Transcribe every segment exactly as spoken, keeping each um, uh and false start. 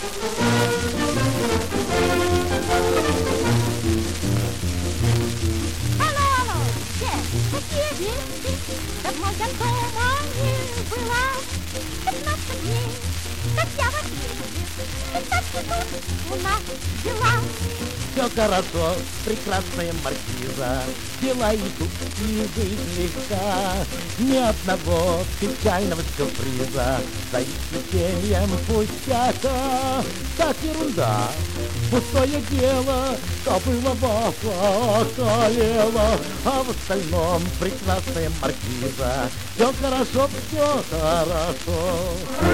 Алло, алло, где? Какие вести? Давно я дома не была. Пятнадцать дней, как я в отъезде. Пятнадцать минут у нас дела. Все хорошо, прекрасная маркиза, дела идут тихо и слегка. Ни одного печального сюрприза, за исключением пустяка. Так ерунда, пустое дело, что было в околело. А в остальном прекрасная маркиза, все хорошо, все хорошо.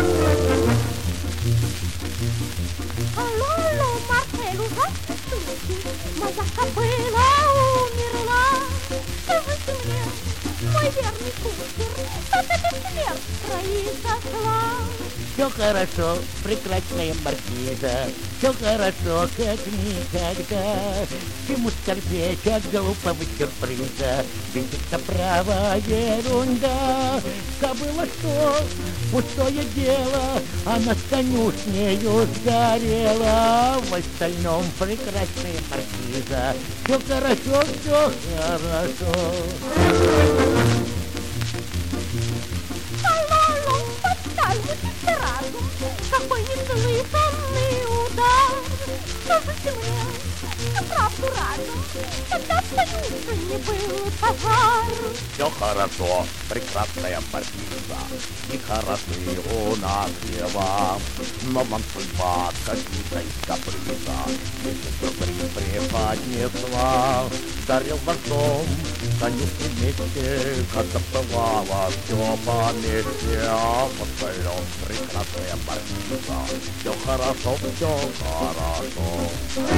Алло, алло, Марсель, ужасный случай. Моя кобыла умерла. Скажите мне, мой верный кучер, как эта смерть произошла? Все хорошо, прекрасная маркиза, все хорошо, как никогда. Чему скорбеть от глупого сюрприза, ведь это право ерунда. Забыла, что пустое дело, она с конюшнею сгорела. В остальном прекрасная маркиза, все хорошо, все хорошо. Какой неслыханный удар! Скажите мне, что правду разум, когда в союзе не был пожар. Все хорошо, прекрасная маркиза, и хороши у нас дела. Но вам судьба какие-то из каприза, если сюрприз преподнесла. Горел ваш дом, конюшни вместе, когда бывало все поместе. А в остальном прекрасная маркиза, все хорошо, все хорошо.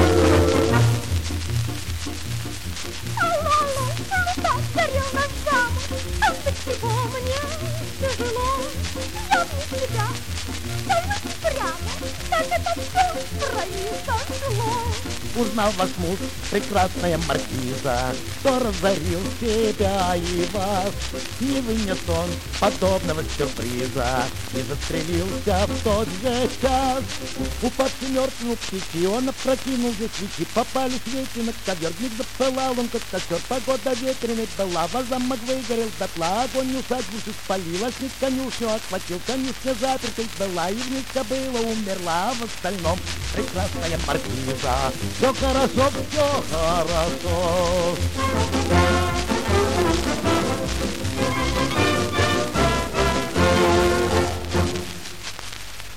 Алло, алло, ну так горел наш замок, а от всего мне тяжело. Я вне себя, скажите прямо, как это все произошло? Узнал ваш муж, прекрасная маркиза, что разорил себя и вас. Не вынес он подобного сюрприза и застрелился в тот же час. Упавший мертвым в печи, он опрокинул же свечи, попали свечи на ковер, вмиг запылал он как костер. Погода ветреная была, ваш замок выгорел дотла, огонь усадьбу спалил, а снег конюшню охватил, конюшня запертой была, и вниз кобыла умерла. А в остальном прекрасная маркиза, все хорошо, все хорошо.